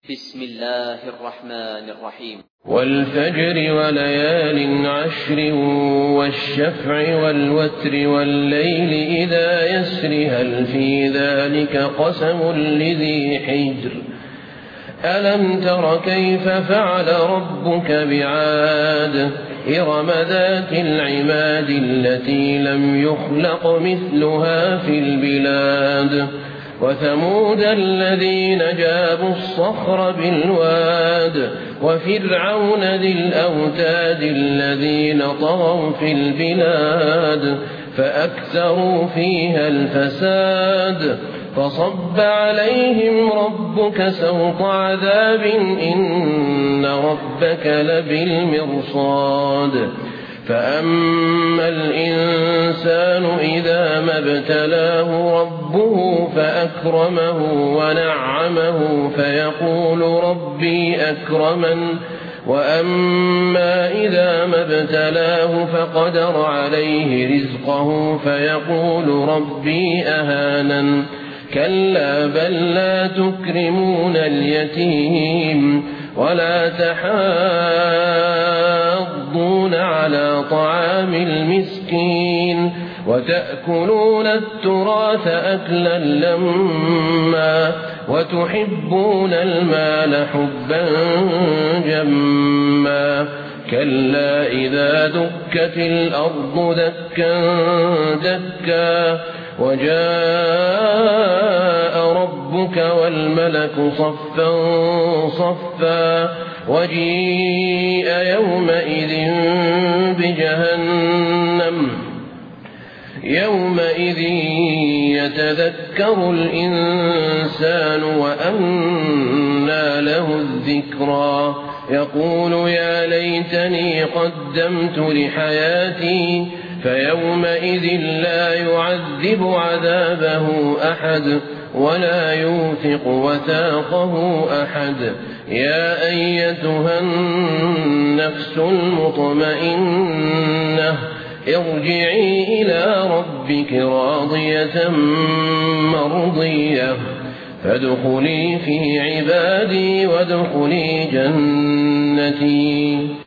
بسم الله الرحمن الرحيم. والفجر وليال عشر والشفع والوتر والليل إذا يسر هل في ذلك قسم لذي حجر ألم تر كيف فعل ربك بعاد إرم ذات العماد التي لم يخلق مثلها في البلاد وثمود الذين جابوا الصخر بالواد وفرعون ذي الأوتاد الذين طغوا في البلاد فأكثروا فيها الفساد فصب عليهم ربك سوط عذاب إن ربك لبالمرصاد فأما الإنسان إذا ما ابتلاه ربه فأكرمه ونعمه فيقول ربي أكرمن وأما إذا ما ابتلاه فقدر عليه رزقه فيقول ربي أهانن كلا بل لا تكرمون اليتيم ولا تحاضون على طعام المسكين وتأكلون التراث أكلا لما وتحبون المال حبا جما كلا إذا دكت الأرض دكا دكا وجاء ربك والملك صفا صفا وجيء يومئذ بجهنم يومئذ يتذكر الإنسان وأنى له الذكرى يقول يا ليتني قدمت لحياتي فيومئذ لا يعذب عذابه أحد ولا يوثق وثاقه أحد يا أيتها النفس المطمئنة ارجعي إلى ربك راضية مرضية فادخلي في عبادي وادخلي جنتي.